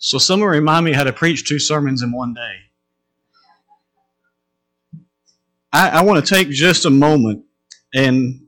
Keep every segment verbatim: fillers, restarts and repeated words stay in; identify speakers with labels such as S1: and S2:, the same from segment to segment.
S1: So someone remind me how to preach two sermons in one day. I, I want to take just a moment, and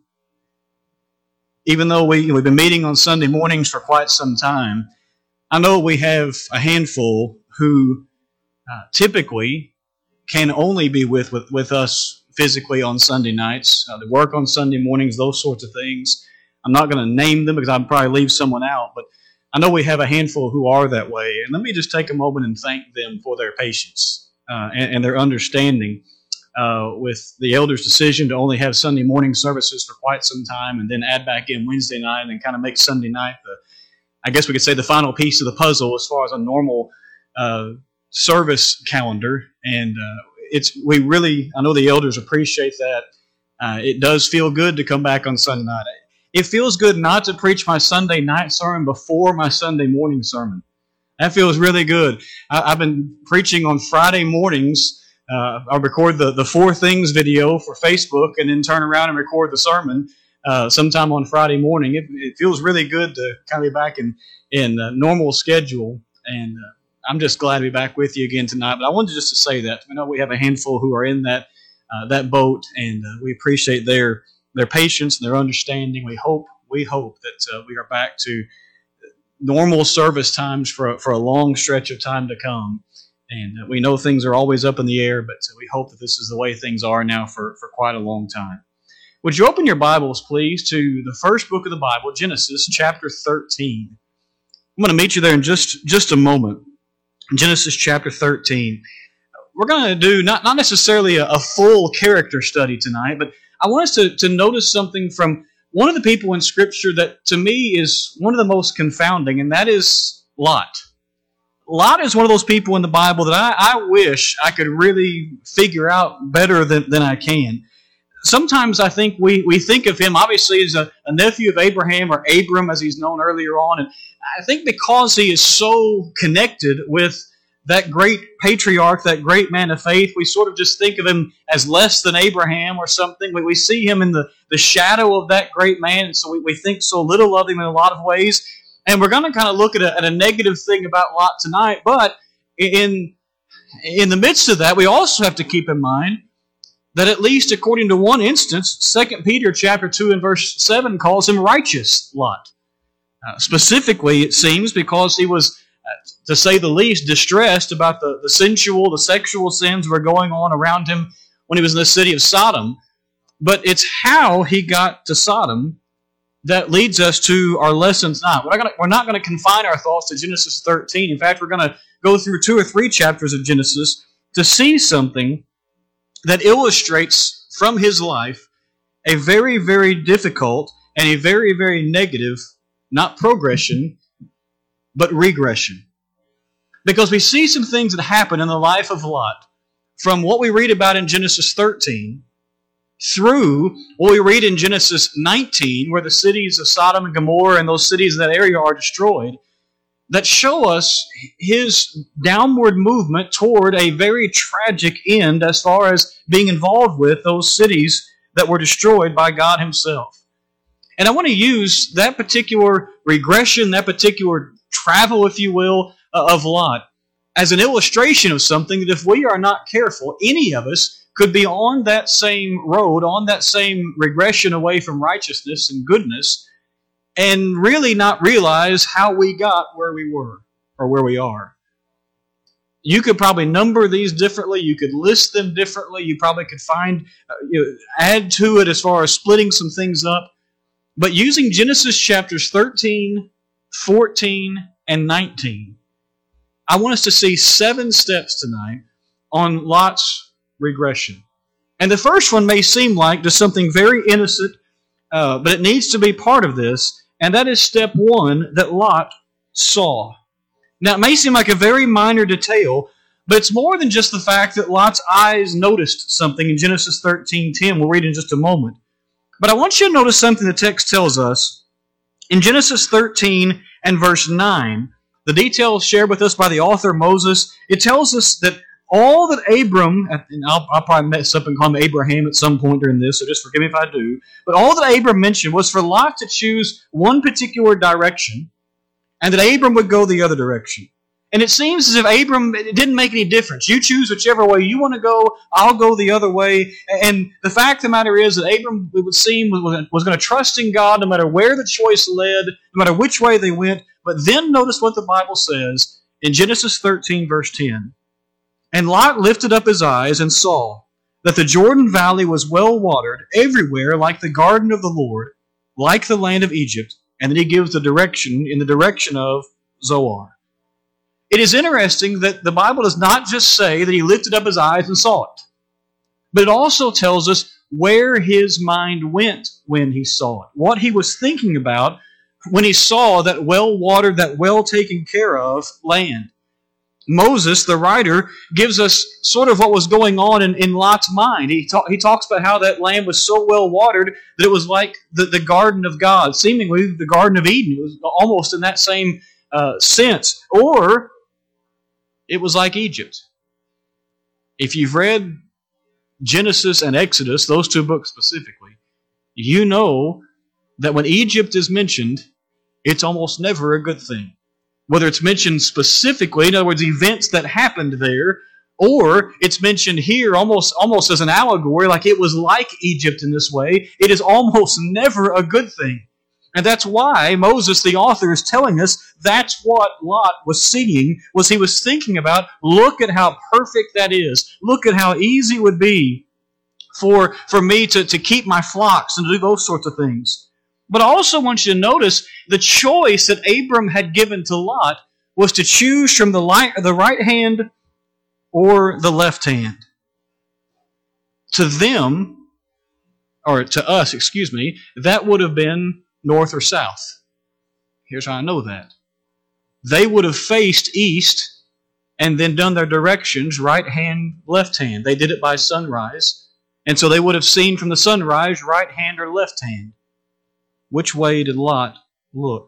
S1: even though we, we've been meeting on Sunday mornings for quite some time, I know we have a handful who uh, typically can only be with, with, with us physically on Sunday nights. Uh, they work on Sunday mornings, those sorts of things. I'm not going to name them because I'd probably leave someone out, but I know we have a handful who are that way. And let me just take a moment and thank them for their patience uh, and, and their understanding uh, with the elders' decision to only have Sunday morning services for quite some time and then add back in Wednesday night and kind of make Sunday night the, I guess we could say, the final piece of the puzzle as far as a normal uh, service calendar. And uh, it's we really, I know the elders appreciate that. Uh, it does feel good to come back on Sunday night. It feels good not to preach my Sunday night sermon before my Sunday morning sermon. That feels really good. I, I've been preaching on Friday mornings. Uh, I record the, the Four Things video for Facebook and then turn around and record the sermon uh, sometime on Friday morning. It, it feels really good to kind of be back in, in a normal schedule. And uh, I'm just glad to be back with you again tonight. But I wanted just to say that. I know we have a handful who are in that, uh, that boat, and uh, we appreciate their their patience and their understanding. We hope we hope that uh, we are back to normal service times for a, for a long stretch of time to come. And uh, we know things are always up in the air, but uh, we hope that this is the way things are now for, for quite a long time. Would you open your Bibles, please, to the first book of the Bible, Genesis chapter thirteen. I'm going to meet you there in just, just a moment. Genesis chapter thirteen. We're going to do not, not necessarily a, a full character study tonight, but I want us to, to notice something from one of the people in Scripture that to me is one of the most confounding, and that is Lot. Lot is one of those people in the Bible that I, I wish I could really figure out better than, than I can. Sometimes I think we, we think of him obviously as a, a nephew of Abraham, or Abram as he's known earlier on, and I think because he is so connected with that great patriarch, that great man of faith, we sort of just think of him as less than Abraham or something. We, we see him in the, the shadow of that great man, and so we, we think so little of him in a lot of ways. And we're going to kind of look at a, at a negative thing about Lot tonight, but in, in the midst of that, we also have to keep in mind that at least according to one instance, Second Peter chapter two and verse seven calls him righteous Lot. Uh, specifically, it seems, because he was, uh, to say the least, distressed about the, the sensual, the sexual sins that were going on around him when he was in the city of Sodom. But it's how he got to Sodom that leads us to our lesson tonight. We're not gonna, we're not going to confine our thoughts to Genesis thirteen. In fact, we're going to go through two or three chapters of Genesis to see something that illustrates from his life a very, very difficult and a very, very negative, not progression, but regression. Because we see some things that happen in the life of Lot from what we read about in Genesis thirteen through what we read in Genesis nineteen, where the cities of Sodom and Gomorrah and those cities in that area are destroyed, that show us his downward movement toward a very tragic end as far as being involved with those cities that were destroyed by God Himself. And I want to use that particular regression, that particular travel, if you will, of Lot as an illustration of something that if we are not careful, any of us could be on that same road, on that same regression away from righteousness and goodness, and really not realize how we got where we were or where we are. You could probably number these differently. You could list them differently. You probably could find, uh, you know, add to it as far as splitting some things up. But using Genesis chapters thirteen, fourteen, and nineteen, I want us to see seven steps tonight on Lot's regression. And the first one may seem like just something very innocent, uh, but it needs to be part of this, and that is step one, that Lot saw. Now, it may seem like a very minor detail, but it's more than just the fact that Lot's eyes noticed something in Genesis thirteen ten. We'll read in just a moment. But I want you to notice something the text tells us. In Genesis thirteen and verse nine, the details shared with us by the author Moses, it tells us that all that Abram, and I'll, I'll probably mess up and call him Abraham at some point during this, so just forgive me if I do, but all that Abram mentioned was for Lot to choose one particular direction, and that Abram would go the other direction. And it seems as if Abram, it didn't make any difference. You choose whichever way you want to go, I'll go the other way. And the fact of the matter is that Abram, it would seem, was, was going to trust in God no matter where the choice led, no matter which way they went. But then notice what the Bible says in Genesis thirteen, verse ten. And Lot lifted up his eyes and saw that the Jordan Valley was well watered everywhere like the garden of the Lord, like the land of Egypt. And then he gives the direction in the direction of Zoar. It is interesting that the Bible does not just say that he lifted up his eyes and saw it, but it also tells us where his mind went when he saw it, what he was thinking about when he saw that well-watered, that well-taken care of land. Moses, the writer, gives us sort of what was going on in, in Lot's mind. He, ta- he talks about how that land was so well watered that it was like the, the Garden of God, seemingly the Garden of Eden. It was almost in that same uh, sense. Or it was like Egypt. If you've read Genesis and Exodus, those two books specifically, you know that when Egypt is mentioned, it's almost never a good thing. Whether it's mentioned specifically, in other words, events that happened there, or it's mentioned here almost, almost as an allegory, like it was like Egypt in this way, it is almost never a good thing. And that's why Moses, the author, is telling us that's what Lot was seeing, was he was thinking about, look at how perfect that is. Look at how easy it would be for, for me to, to keep my flocks and do those sorts of things. But I also want you to notice the choice that Abram had given to Lot was to choose from the, light, the right hand or the left hand. To them, or to us, excuse me, that would have been north or south. Here's how I know that. They would have faced east and then done their directions, right hand, left hand. They did it by sunrise. And so they would have seen from the sunrise, right hand or left hand. Which way did Lot look?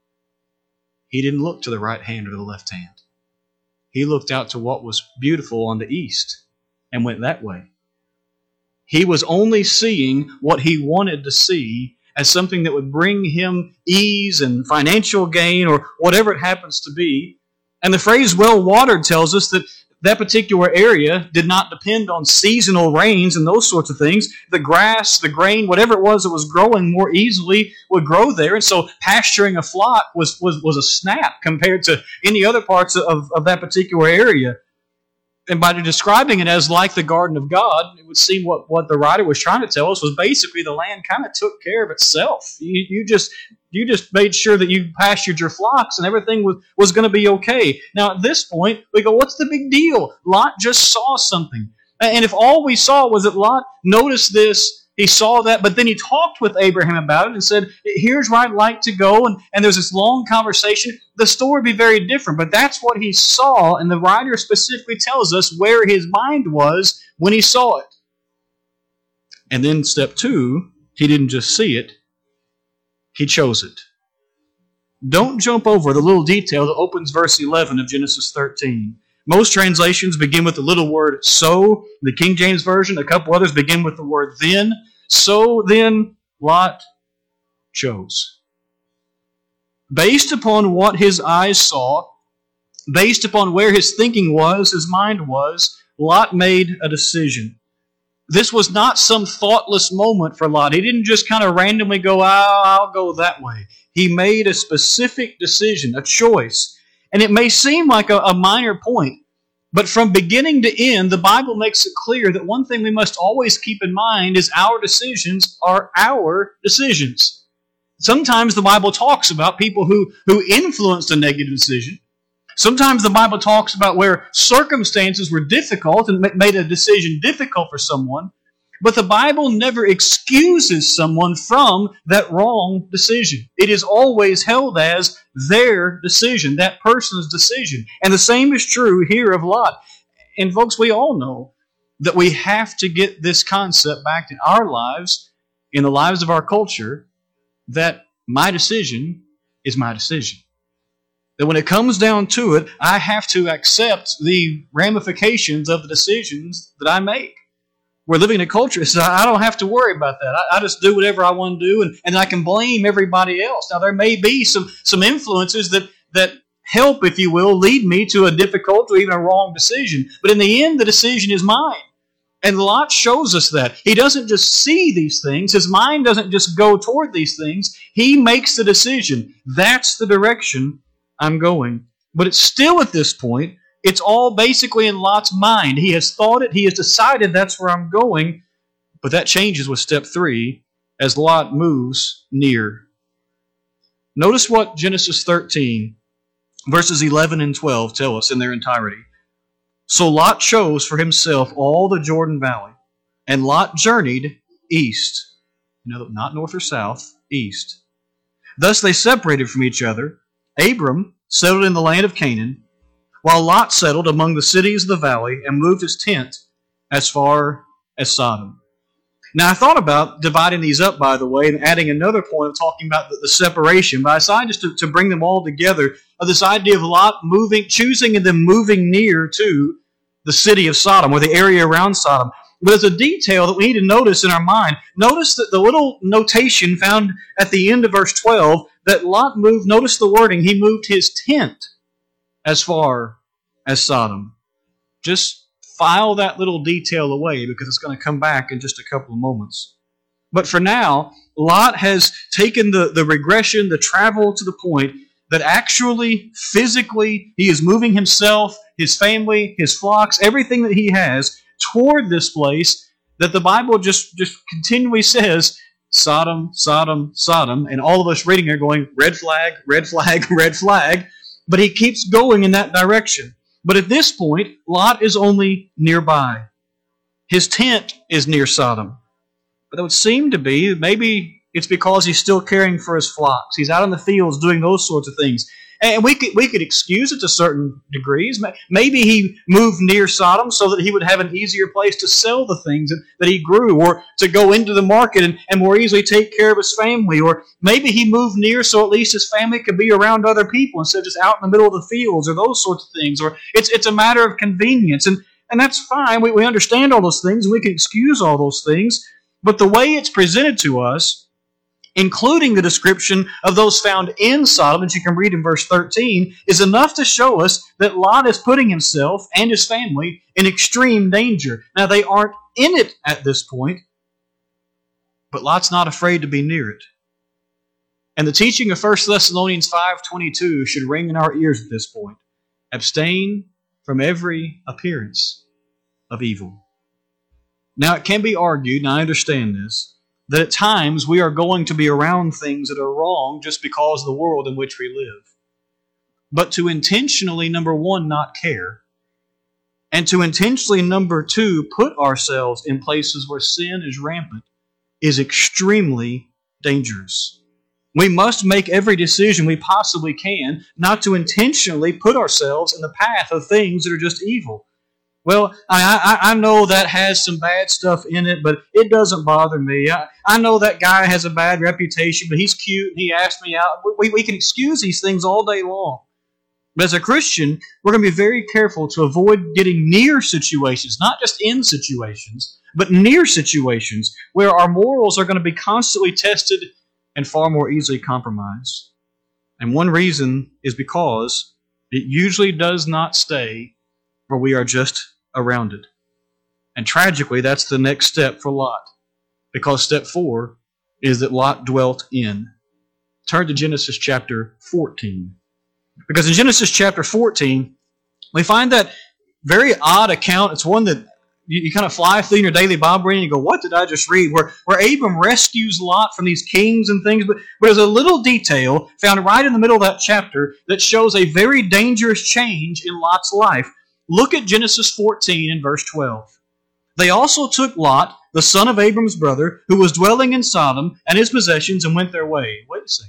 S1: He didn't look to the right hand or the left hand. He looked out to what was beautiful on the east and went that way. He was only seeing what he wanted to see as something that would bring him ease and financial gain or whatever it happens to be. And the phrase well-watered tells us that that particular area did not depend on seasonal rains and those sorts of things. The grass, the grain, whatever it was that was growing more easily would grow there. And so pasturing a flock was, was, was a snap compared to any other parts of, of that particular area. And by describing it as like the Garden of God, it would seem what, what the writer was trying to tell us was basically the land kind of took care of itself. You, you just you just made sure that you pastured your flocks and everything was, was going to be okay. Now at this point, we go, what's the big deal? Lot just saw something. And if all we saw was that Lot noticed this, he saw that, but then he talked with Abraham about it and said, here's where I'd like to go. And, and there's this long conversation. The story would be very different, but that's what he saw. And the writer specifically tells us where his mind was when he saw it. And then step two, he didn't just see it, he chose it. Don't jump over the little detail that opens verse eleven of Genesis thirteen. Most translations begin with the little word so. The King James Version, a couple others begin with the word then. So then Lot chose. Based upon what his eyes saw, based upon where his thinking was, his mind was, Lot made a decision. This was not some thoughtless moment for Lot. He didn't just kind of randomly go, oh, I'll go that way. He made a specific decision, a choice. And it may seem like a, a minor point, but from beginning to end, the Bible makes it clear that one thing we must always keep in mind is our decisions are our decisions. Sometimes the Bible talks about people who, who influenced a negative decision. Sometimes the Bible talks about where circumstances were difficult and made a decision difficult for someone. But the Bible never excuses someone from that wrong decision. It is always held as their decision, that person's decision. And the same is true here of Lot. And folks, we all know that we have to get this concept back in our lives, in the lives of our culture, that my decision is my decision. That when it comes down to it, I have to accept the ramifications of the decisions that I make. We're living in a culture that says, I don't have to worry about that. I, I just do whatever I want to do, and, and I can blame everybody else. Now, there may be some, some influences that, that help, if you will, lead me to a difficult or even a wrong decision. But in the end, the decision is mine. And Lot shows us that. He doesn't just see these things. His mind doesn't just go toward these things. He makes the decision. That's the direction I'm going. But it's still at this point, it's all basically in Lot's mind. He has thought it. He has decided that's where I'm going. But that changes with step three as Lot moves near. Notice what Genesis thirteen, verses eleven and twelve tell us in their entirety. So Lot chose for himself all the Jordan Valley, and Lot journeyed east. You know, not north or south, east. Thus they separated from each other. Abram settled in the land of Canaan, while Lot settled among the cities of the valley and moved his tent as far as Sodom. Now, I thought about dividing these up, by the way, and adding another point of talking about the, the separation, but I decided just to, to bring them all together, of this idea of Lot moving, choosing and then moving near to the city of Sodom, or the area around Sodom. But there's a detail that we need to notice in our mind. Notice that the little notation found at the end of verse twelve, that Lot moved, notice the wording, he moved his tent as far as Sodom. Just file that little detail away, because it's going to come back in just a couple of moments. But for now, Lot has taken the, the regression, the travel to the point that actually, physically, he is moving himself, his family, his flocks, everything that he has toward this place that the Bible just, just continually says, Sodom, Sodom, Sodom, and all of us reading are going, red flag, red flag, red flag, but he keeps going in that direction. But at this point, Lot is only nearby. His tent is near Sodom. But it would seem to be, maybe it's because he's still caring for his flocks. He's out in the fields doing those sorts of things. And we could, we could excuse it to certain degrees. Maybe he moved near Sodom so that he would have an easier place to sell the things that, that he grew, or to go into the market and, and more easily take care of his family. Or maybe he moved near so at least his family could be around other people instead of just out in the middle of the fields, or those sorts of things. Or it's it's a matter of convenience. And, and that's fine. We, we understand all those things, and we can excuse all those things. But the way it's presented to us, including the description of those found in Sodom, that you can read in verse thirteen, is enough to show us that Lot is putting himself and his family in extreme danger. Now, they aren't in it at this point, but Lot's not afraid to be near it. And the teaching of First Thessalonians five twenty-two should ring in our ears at this point. Abstain from every appearance of evil. Now, it can be argued, and I understand this, that at times we are going to be around things that are wrong just because of the world in which we live. But to intentionally, number one, not care, and to intentionally, number two, put ourselves in places where sin is rampant, is extremely dangerous. We must make every decision we possibly can not to intentionally put ourselves in the path of things that are just evil. Well, I, I I know that has some bad stuff in it, but it doesn't bother me. I, I know that guy has a bad reputation, but he's cute and he asked me out. We, we can excuse these things all day long. But as a Christian, we're going to be very careful to avoid getting near situations, not just in situations, but near situations where our morals are going to be constantly tested and far more easily compromised. And one reason is because it usually does not stay where we are just around it. And tragically, that's the next step for Lot, because step four is that Lot dwelt in. Turn to Genesis chapter fourteen. Because in Genesis chapter fourteen, we find that very odd account. It's one that you, you kind of fly through in your daily Bible reading and you go, what did I just read? Where, where Abram rescues Lot from these kings and things. But, but there's a little detail found right in the middle of that chapter that shows a very dangerous change in Lot's life. Look at Genesis fourteen and verse twelve. They also took Lot, the son of Abram's brother, who was dwelling in Sodom, and his possessions, and went their way. Wait a second.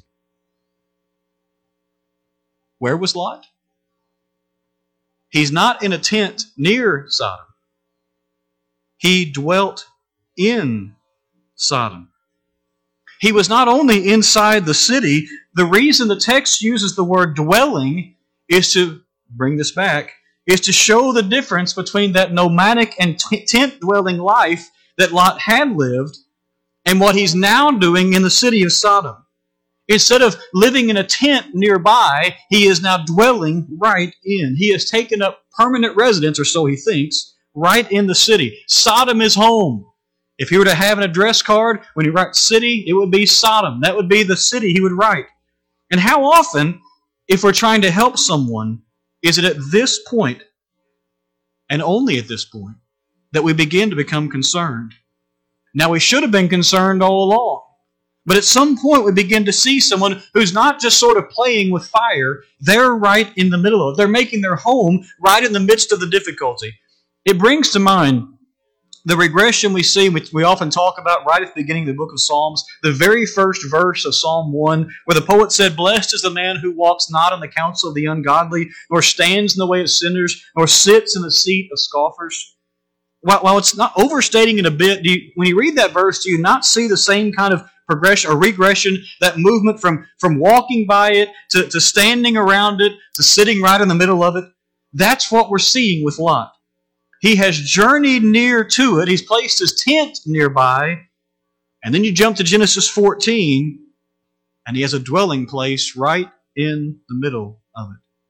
S1: Where was Lot? He's not in a tent near Sodom. He dwelt in Sodom. He was not only inside the city. The reason the text uses the word dwelling is to bring this back, is to show the difference between that nomadic and t- tent-dwelling life that Lot had lived and what he's now doing in the city of Sodom. Instead of living in a tent nearby, he is now dwelling right in. He has taken up permanent residence, or so he thinks, right in the city. Sodom is home. If he were to have an address card, when he writes city, it would be Sodom. That would be the city he would write. And how often, if we're trying to help someone, is it at this point, and only at this point, that we begin to become concerned? Now, we should have been concerned all along. But at some point, we begin to see someone who's not just sort of playing with fire. They're right in the middle of it. They're making their home right in the midst of the difficulty. It brings to mind the regression we see, which we often talk about right at the beginning of the book of Psalms, the very first verse of Psalm one, where the poet said, "Blessed is the man who walks not in the counsel of the ungodly, nor stands in the way of sinners, nor sits in the seat of scoffers." While, while it's not overstating it a bit, do you, when you read that verse, do you not see the same kind of progression or regression, that movement from, from walking by it to, to standing around it to sitting right in the middle of it? That's what we're seeing with Lot. He has journeyed near to it. He's placed his tent nearby. And then you jump to Genesis fourteen, and he has a dwelling place right in the middle of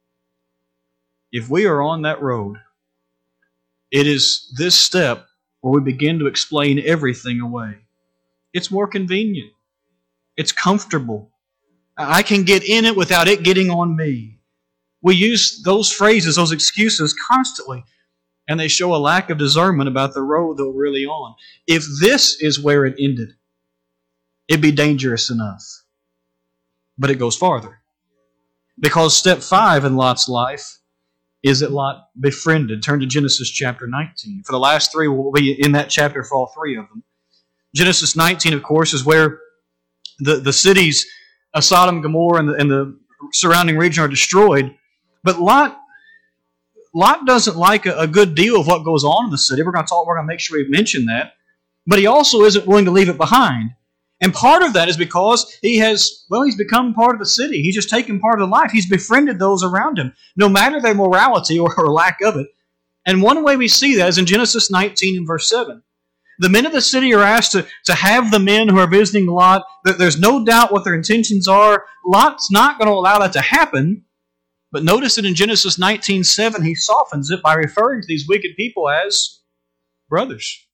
S1: it. If we are on that road, it is this step where we begin to explain everything away. It's more convenient. It's comfortable. I can get in it without it getting on me. We use those phrases, those excuses constantly, and they show a lack of discernment about the road that we're really on. If this is where it ended, it'd be dangerous enough. But it goes farther. Because step five in Lot's life is that Lot befriended. Turn to Genesis chapter nineteen. For the last three, we'll be in that chapter for all three of them. Genesis nineteen, of course, is where the, the cities of Sodom, Gomorrah, and the, and the surrounding region are destroyed. But Lot, Lot doesn't like a, a good deal of what goes on in the city. We're going to talk. We're going to make sure we mention that. But he also isn't willing to leave it behind. And part of that is because he has, well, he's become part of the city. He's just taken part of the life. He's befriended those around him, no matter their morality or, or lack of it. And one way we see that is in Genesis nineteen and verse seven. The men of the city are asked to, to have the men who are visiting Lot. There's no doubt what their intentions are. Lot's not going to allow that to happen. But notice that in Genesis nineteen seven, he softens it by referring to these wicked people as brothers.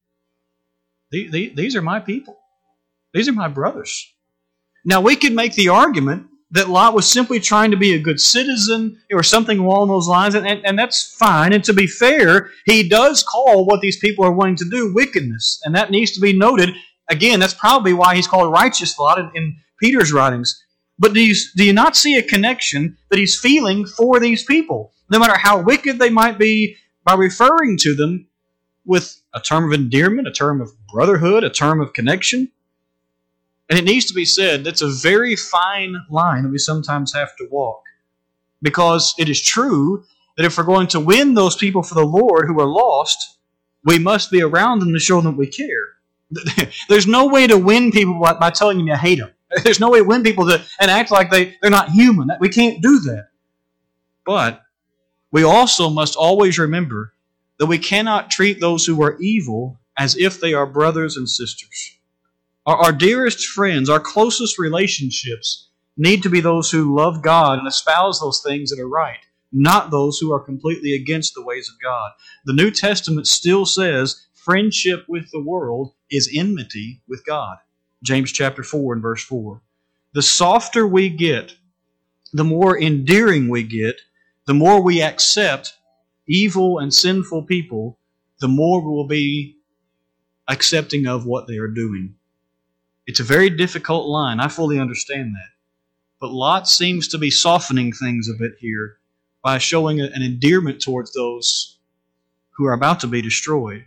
S1: These are my people. These are my brothers. Now, we could make the argument that Lot was simply trying to be a good citizen or something along those lines, and, and, and that's fine. And to be fair, he does call what these people are wanting to do wickedness, and that needs to be noted. Again, that's probably why he's called righteous Lot in, in Peter's writings. But do you, do you not see a connection that he's feeling for these people? No matter how wicked they might be, by referring to them with a term of endearment, a term of brotherhood, a term of connection. And it needs to be said, that's a very fine line that we sometimes have to walk. Because it is true that if we're going to win those people for the Lord who are lost, we must be around them to show them we care. There's no way to win people by, by telling them you hate them. There's no way to win people to, and act like they, they're not human. We can't do that. But we also must always remember that we cannot treat those who are evil as if they are brothers and sisters. Our, our dearest friends, our closest relationships need to be those who love God and espouse those things that are right, not those who are completely against the ways of God. The New Testament still says friendship with the world is enmity with God. James chapter four and verse four. The softer we get, the more endearing we get, the more we accept evil and sinful people, the more we will be accepting of what they are doing. It's a very difficult line. I fully understand that. But Lot seems to be softening things a bit here by showing an endearment towards those who are about to be destroyed.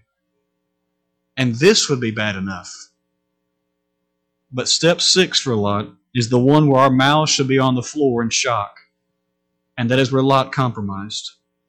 S1: And this would be bad enough. But step six for Lot is the one where our mouths should be on the floor in shock. And that is where Lot compromised.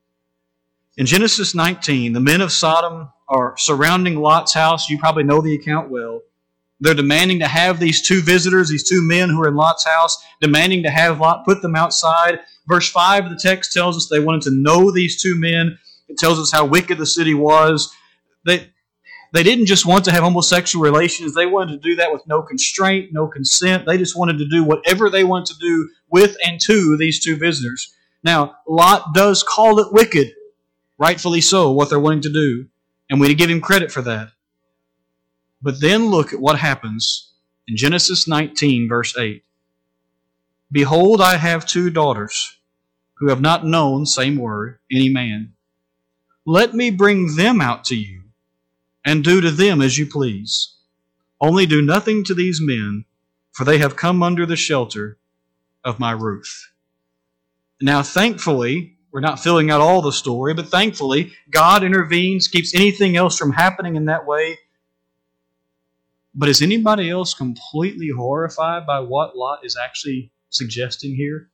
S1: In Genesis nineteen, the men of Sodom are surrounding Lot's house. You probably know the account well. They're demanding to have these two visitors, these two men who are in Lot's house, demanding to have Lot put them outside. Verse five of the text tells us they wanted to know these two men. It tells us how wicked the city was. They, They didn't just want to have homosexual relations. They wanted to do that with no constraint, no consent. They just wanted to do whatever they wanted to do with and to these two visitors. Now, Lot does call it wicked, rightfully so, what they're wanting to do, and we give him credit for that. But then look at what happens in Genesis nineteen, verse eight. Behold, I have two daughters who have not known, same word, any man. Let me bring them out to you, and do to them as you please. Only do nothing to these men, for they have come under the shelter of my roof. Now, thankfully, we're not filling out all the story, but thankfully, God intervenes, keeps anything else from happening in that way. But is anybody else completely horrified by what Lot is actually suggesting here?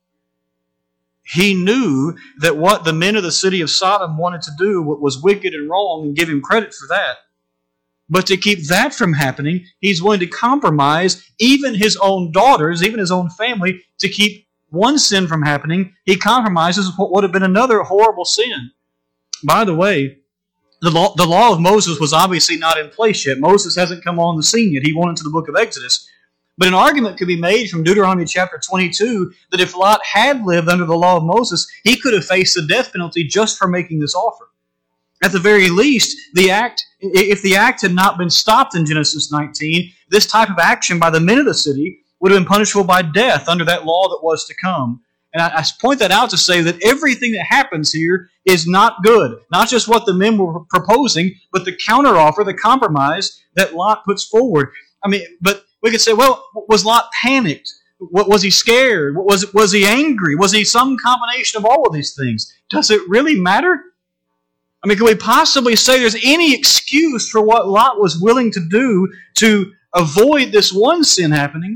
S1: He knew that what the men of the city of Sodom wanted to do was wicked and wrong, and give him credit for that. But to keep that from happening, he's willing to compromise even his own daughters, even his own family, to keep one sin from happening. He compromises what would have been another horrible sin. By the way, the law, the law of Moses was obviously not in place yet. Moses hasn't come on the scene yet. He went into the book of Exodus. But an argument could be made from Deuteronomy chapter twenty-two that if Lot had lived under the law of Moses, he could have faced the death penalty just for making this offer. At the very least, the act, if the act had not been stopped in Genesis nineteen, this type of action by the men of the city would have been punishable by death under that law that was to come. And I, I point that out to say that everything that happens here is not good. Not just what the men were proposing, but the counteroffer, the compromise that Lot puts forward. I mean, but we could say, well, was Lot panicked? What, was he scared? What, was, was he angry? Was he some combination of all of these things? Does it really matter? I mean, can we possibly say there's any excuse for what Lot was willing to do to avoid this one sin happening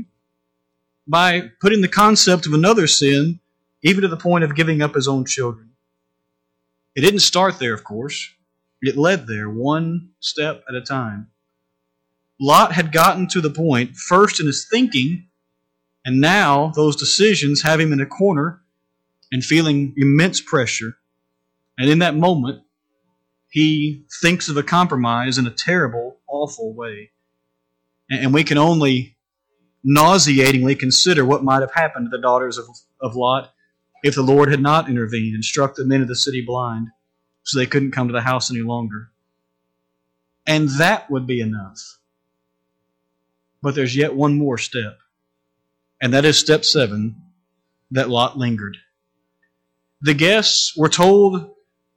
S1: by putting the concept of another sin even to the point of giving up his own children? It didn't start there, of course. It led there one step at a time. Lot had gotten to the point, first in his thinking, and now those decisions have him in a corner and feeling immense pressure. And in that moment, he thinks of a compromise in a terrible, awful way. And we can only nauseatingly consider what might have happened to the daughters of, of Lot if the Lord had not intervened and struck the men of the city blind so they couldn't come to the house any longer. And that would be enough. But there's yet one more step. And that is step seven, that Lot lingered. The guests were told,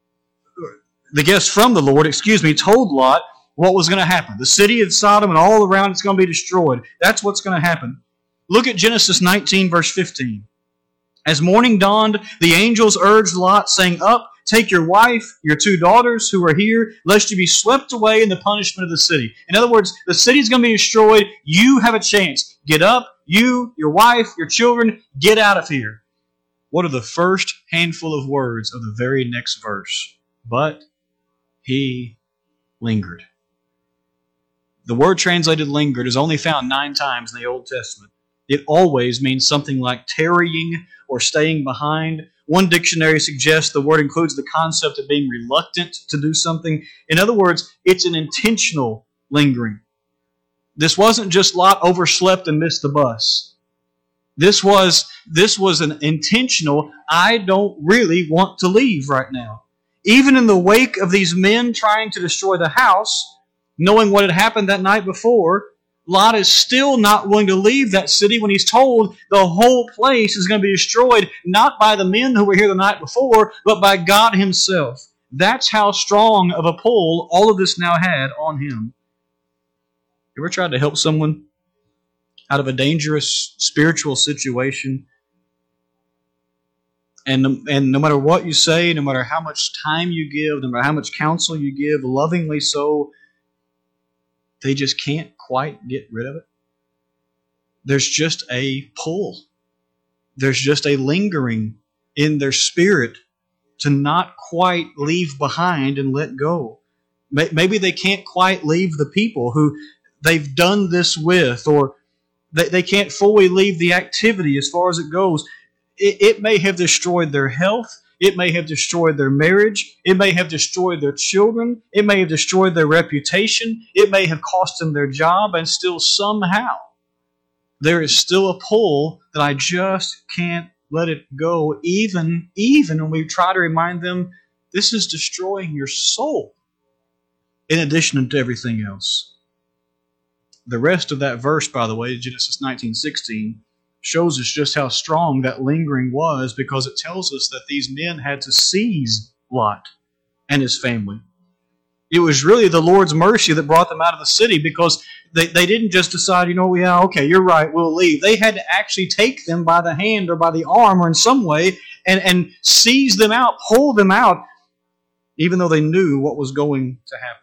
S1: the guests from the Lord, excuse me, told Lot what was going to happen. The city of Sodom and all around it's going to be destroyed. That's what's going to happen. Look at Genesis nineteen, verse fifteen. As morning dawned, the angels urged Lot, saying, Up, take your wife, your two daughters who are here, lest you be swept away in the punishment of the city. In other words, the city's going to be destroyed. You have a chance. Get up, you, your wife, your children, get out of here. What are the first handful of words of the very next verse? But he lingered. The word translated lingered is only found nine times in the Old Testament. It always means something like tarrying or staying behind. One dictionary suggests the word includes the concept of being reluctant to do something. In other words, it's an intentional lingering. This wasn't just Lot overslept and missed the bus. This was, this was an intentional, I don't really want to leave right now. Even in the wake of these men trying to destroy the house, knowing what had happened that night before, Lot is still not willing to leave that city when he's told the whole place is going to be destroyed, not by the men who were here the night before, but by God himself. That's how strong of a pull all of this now had on him. You ever tried to help someone out of a dangerous spiritual situation? And, and no matter what you say, no matter how much time you give, no matter how much counsel you give, lovingly so, they just can't quite get rid of it. There's just a pull. There's just a lingering in their spirit to not quite leave behind and let go. Maybe they can't quite leave the people who they've done this with, or they, they can't fully leave the activity as far as it goes. It, it may have destroyed their health. It may have destroyed their marriage. It may have destroyed their children. It may have destroyed their reputation. It may have cost them their job, and still somehow there is still a pull that I just can't let it go, even, even when we try to remind them this is destroying your soul, in addition to everything else. The rest of that verse, by the way, Genesis nineteen sixteen, shows us just how strong that lingering was, because it tells us that these men had to seize Lot and his family. It was really the Lord's mercy that brought them out of the city, because they, they didn't just decide, you know, yeah, okay, you're right, we'll leave. They had to actually take them by the hand or by the arm or in some way and, and seize them out, pull them out, even though they knew what was going to happen.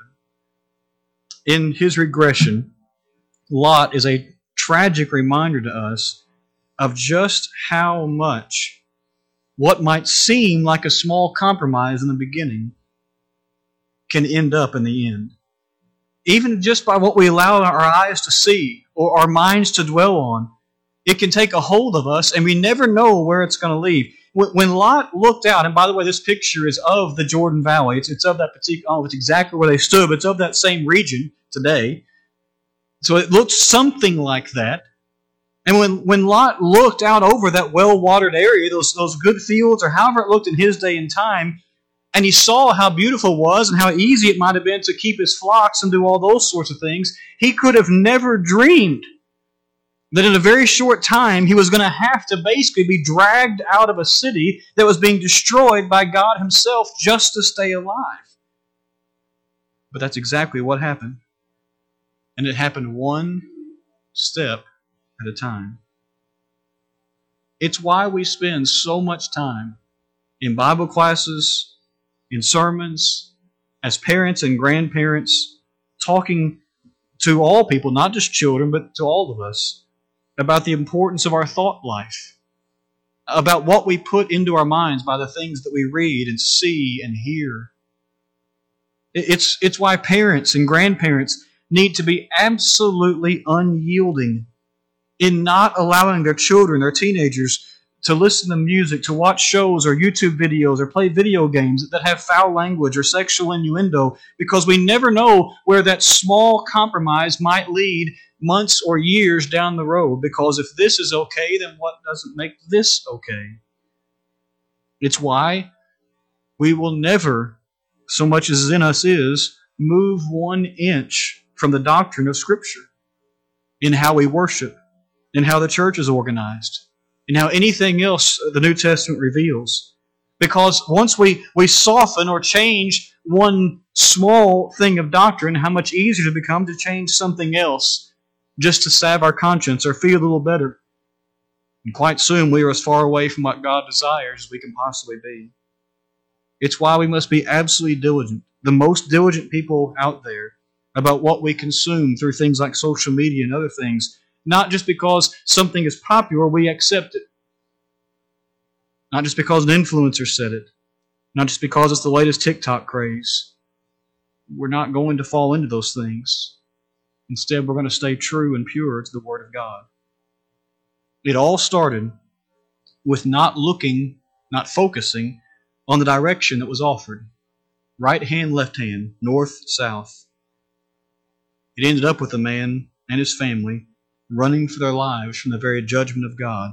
S1: In his regression, Lot is a tragic reminder to us of just how much what might seem like a small compromise in the beginning can end up in the end. Even just by what we allow our eyes to see or our minds to dwell on, it can take a hold of us, and we never know where it's going to lead. When Lot looked out, and by the way, this picture is of the Jordan Valley. It's, it's of that particular, oh, it's exactly where they stood, but it's of that same region today. So it looked something like that. And when, when Lot looked out over that well-watered area, those, those good fields, or however it looked in his day and time, and he saw how beautiful it was and how easy it might have been to keep his flocks and do all those sorts of things, he could have never dreamed that in a very short time he was going to have to basically be dragged out of a city that was being destroyed by God Himself just to stay alive. But that's exactly what happened. And it happened one step at a time. It's why we spend so much time in Bible classes, in sermons, as parents and grandparents, talking to all people, not just children, but to all of us, about the importance of our thought life, about what we put into our minds by the things that we read and see and hear. It's, it's why parents and grandparents need to be absolutely unyielding in not allowing their children, their teenagers, to listen to music, to watch shows or YouTube videos or play video games that have foul language or sexual innuendo, because we never know where that small compromise might lead months or years down the road. Because if this is okay, then what doesn't make this okay? It's why we will never, so much as in us is, move one inch from the doctrine of Scripture in how we worship, in how the church is organized, in how anything else the New Testament reveals. Because once we, we soften or change one small thing of doctrine, how much easier it becomes to change something else just to salve our conscience or feel a little better. And quite soon we are as far away from what God desires as we can possibly be. It's why we must be absolutely diligent, the most diligent people out there, about what we consume through things like social media and other things. Not just because something is popular, we accept it. Not just because an influencer said it. Not just because it's the latest TikTok craze. We're not going to fall into those things. Instead, we're going to stay true and pure to the Word of God. It all started with not looking, not focusing on the direction that was offered. Right hand, left hand, north, south. It ended up with a man and his family running for their lives from the very judgment of God,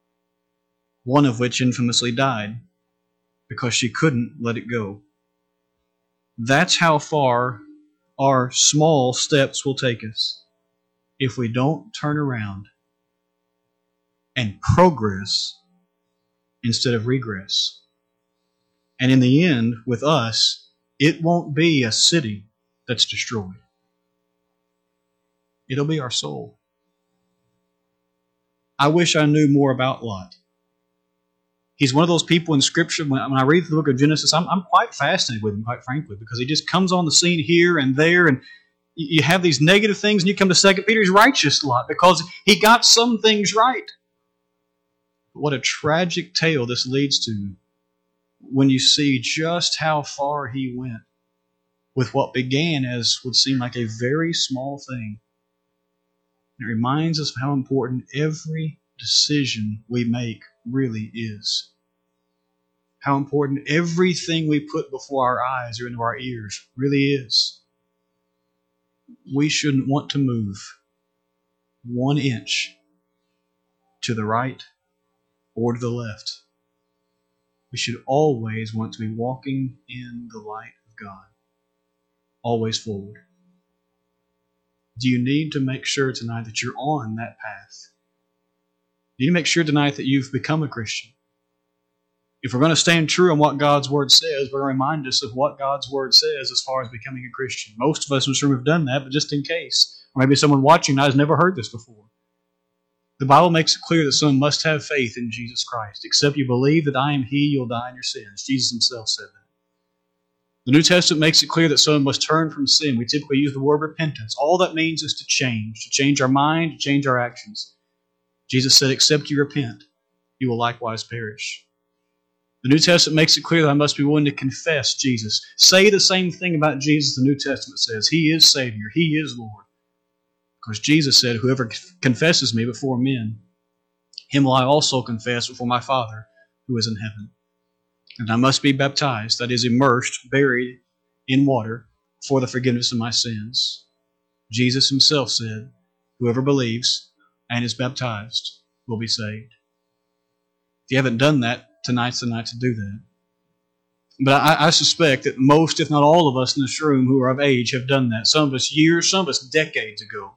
S1: one of which infamously died because she couldn't let it go. That's how far our small steps will take us if we don't turn around and progress instead of regress. And in the end, with us, it won't be a city that's destroyed. It'll be our soul. I wish I knew more about Lot. He's one of those people in Scripture, when I read the book of Genesis, I'm, I'm quite fascinated with him, quite frankly, because he just comes on the scene here and there, and you have these negative things, and you come to Second Peter, he's righteous a lot, because he got some things right. But what a tragic tale this leads to when you see just how far he went with what began as would seem like a very small thing. It reminds us of how important every decision we make really is. how important everything we put before our eyes or into our ears really is. We shouldn't want to move one inch to the right or to the left. We should always want to be walking in the light of God, always forward. Do you need to make sure tonight that you're on that path? Do you make sure tonight that you've become a Christian? If we're going to stand true on what God's Word says, we're going to remind us of what God's Word says as far as becoming a Christian. Most of us in this room have done that, but just in case, or maybe someone watching now has never heard this before. The Bible makes it clear that someone must have faith in Jesus Christ. Except you believe that I am He, you'll die in your sins. Jesus Himself said that. The New Testament makes it clear that someone must turn from sin. We typically use the word repentance. All that means is to change, to change our mind, to change our actions. Jesus said, except you repent, you will likewise perish. The New Testament makes it clear that I must be willing to confess Jesus. Say the same thing about Jesus the New Testament says. He is Savior. He is Lord. Because Jesus said, whoever confesses me before men, him will I also confess before my Father who is in heaven. And I must be baptized, that is, immersed, buried in water for the forgiveness of my sins. Jesus Himself said, whoever believes and is baptized will be saved. If you haven't done that, tonight's the night to do that. But I, I suspect that most, if not all of us in this room who are of age have done that. Some of us years, some of us decades ago.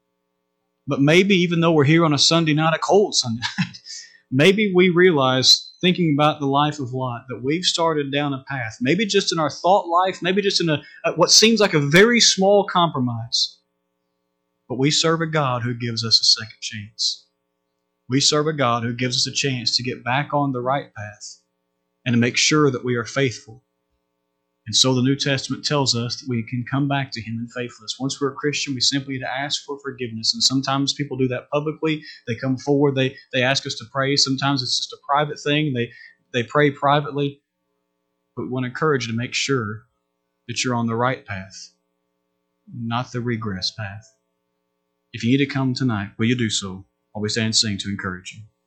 S1: But maybe even though we're here on a Sunday night, a cold Sunday night, maybe we realize, thinking about the life of Lot, that we've started down a path, maybe just in our thought life, maybe just in a, a what seems like a very small compromise. But we serve a God who gives us a second chance. We serve a God who gives us a chance to get back on the right path and to make sure that we are faithful. And so the New Testament tells us that we can come back to Him in faithfulness. Once we're a Christian, we simply need to ask for forgiveness. And sometimes people do that publicly. They come forward, they, they ask us to pray. Sometimes it's just a private thing. They, they pray privately. But we want to encourage you to make sure that you're on the right path, not the regress path. If you need to come tonight, will you do so? While we stand and sing to encourage you.